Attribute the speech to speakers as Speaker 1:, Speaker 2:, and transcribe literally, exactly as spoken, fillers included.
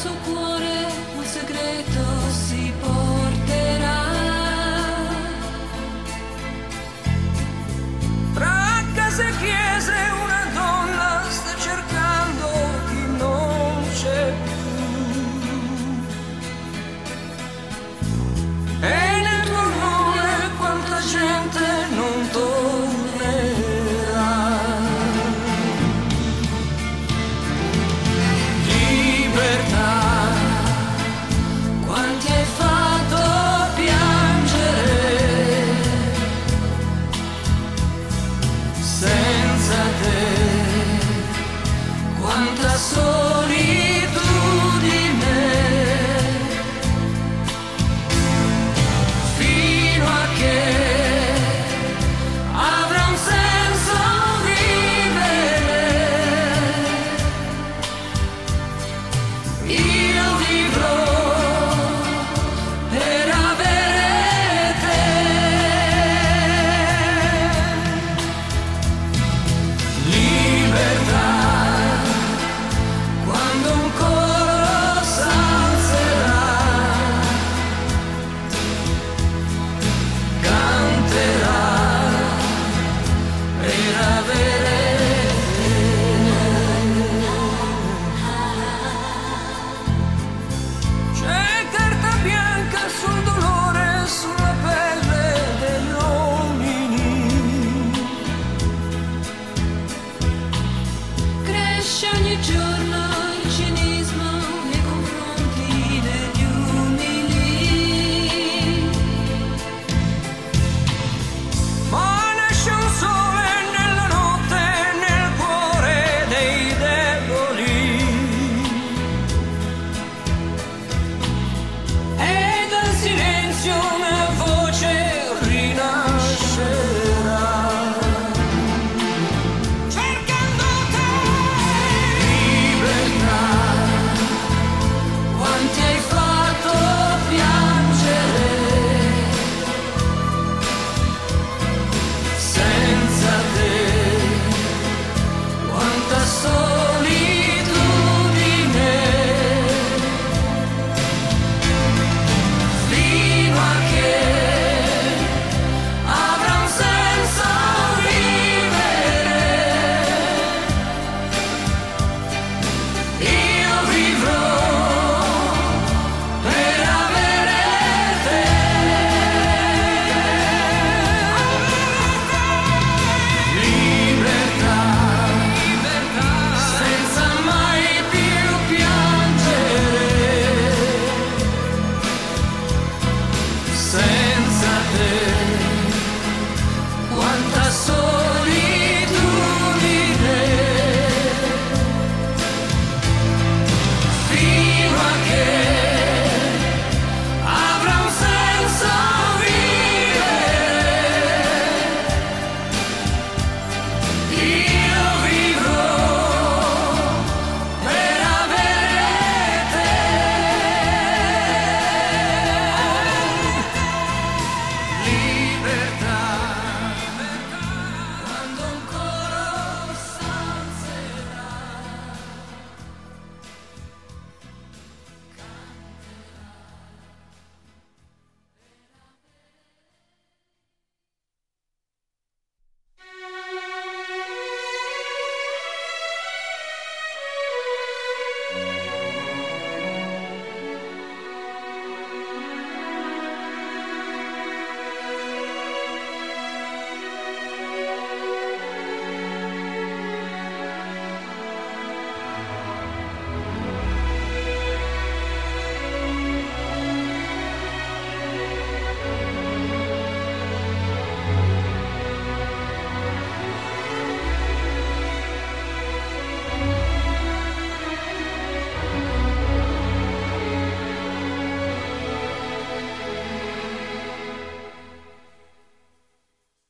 Speaker 1: tuo cuore un segreto si porterà.
Speaker 2: Tra case e chiese una donna sta cercando chi non c'è più. E nel tuo nome quanta gente non tornerà. Libertà, quanti hai fatto piangere. Senza te, quanta solitudine, fino a che avrà un senso vivere. Io vivrò per avere te. Libertà, quando un coro s'alzerà, canterà per avere te. C'è carta bianca sul dolore, sulla pelle degli uomini.
Speaker 1: Cresce ogni giorno